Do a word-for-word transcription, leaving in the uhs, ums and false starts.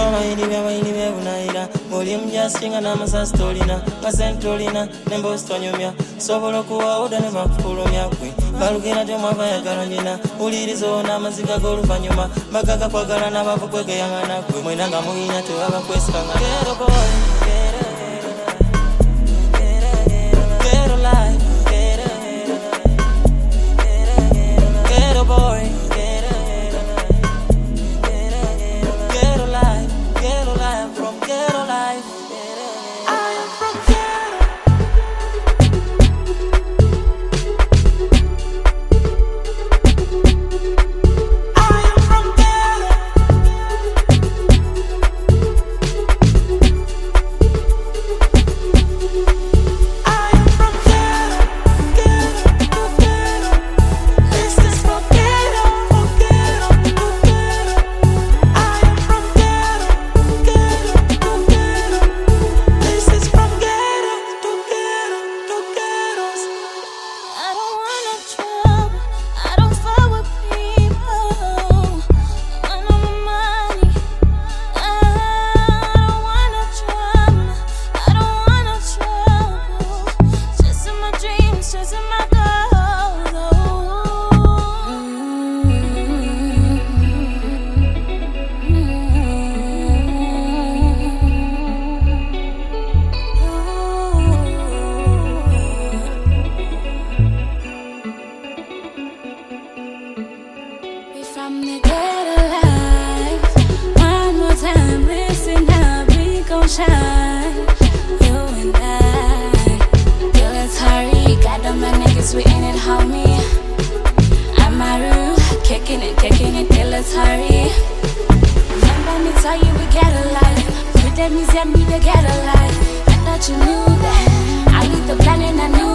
maini bya maini bya unaira Mulim jasinga na masastolina Masentolina nembostonyumya Sobolo kuwa oda ne makukulumya kwe Balugina temwava ya garanyina Ulirizo na maziga golu fanyuma Magaga kwa gara na babu kweke yangana kwe Mwenanga muhina tuwaba kwesika nga Ghetto boy, ghetto, ghetto, ghetto life, ghetto, ghetto, ghetto boy, ghetto, ghetto, ghetto life, ghetto life, from ghetto life. I am from ghetto. I am from ghetto. I am from ghetto, ghetto, ghetto. This is from ghetto, from ghetto, from ghetto. I am from ghetto, ghetto, ghetto. This is from ghetto to ghetto to ghettos. I don't want no trouble. I don't fuck with people. I want no money. I don't want no trouble. I don't want no trouble. Chasing my dreams, chasing my goals. We from the ghetto life. One more time, listen up, we gon' shine. You and I. Yo, let's hurry. Got them my niggas, we in it, homie. I'm Maru, kicking it, kicking it, till let's hurry. Remember me tell you we get a life. With them, me send me the get a life. I thought you knew that. I leave the planet, I knew